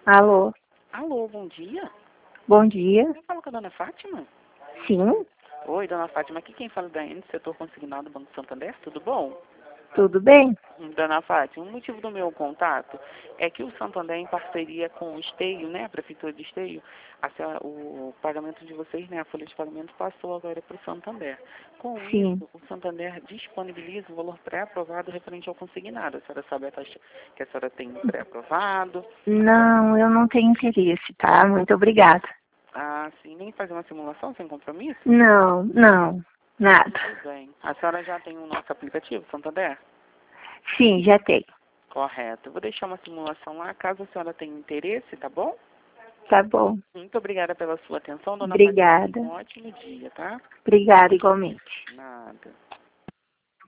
Alô, Alô, bom dia. bom dia. Eu falo com a dona Fátima? Sim, Oi, dona Fátima, aqui quem fala é Daiane, do setor consignado do Banco Santander, tudo bom? tudo bem? Dona Fátima, o motivo do meu contato é que o Santander, em parceria com o Esteio, né, a Prefeitura de Esteio, o pagamento de vocês, né, a folha de pagamento passou agora para o Santander. Com Sim. isso, o Santander disponibiliza o valor pré-aprovado referente ao consignado. A senhora sabe a taxa que a senhora tem pré-aprovado? Não, eu não tenho interesse, tá? Muito obrigada. Ah, sim, nem fazer uma simulação sem compromisso? Não, não, nada. Tudo bem. A senhora já tem o nosso aplicativo, Santander? Sim, já tenho. Correto. Eu vou deixar uma simulação lá, caso a senhora tenha interesse, tá bom? Tá bom. Muito obrigada pela sua atenção, dona Fátima. Obrigada. Um ótimo dia, tá? Obrigada igualmente. Nada.